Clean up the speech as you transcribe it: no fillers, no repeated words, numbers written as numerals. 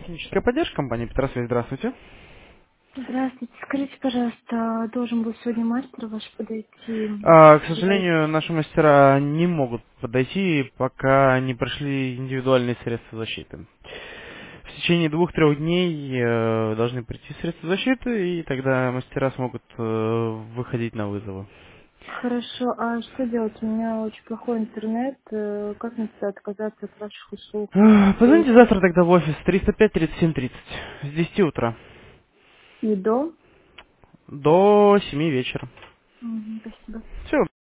Техническая поддержка компании Петросвязь. Здравствуйте. Здравствуйте. Скажите, пожалуйста, должен был сегодня мастер ваш подойти? К сожалению, наши мастера не могут подойти, пока не прошли индивидуальные средства защиты. В течение 2-3 дней должны прийти средства защиты, и тогда мастера смогут выходить на вызовы. Хорошо, а что делать? У меня очень плохой интернет. Как мне тогда отказаться от ваших услуг? Позвоните завтра тогда в офис 305-37-30 с 10 утра И до? до 7 вечера. Спасибо. Все.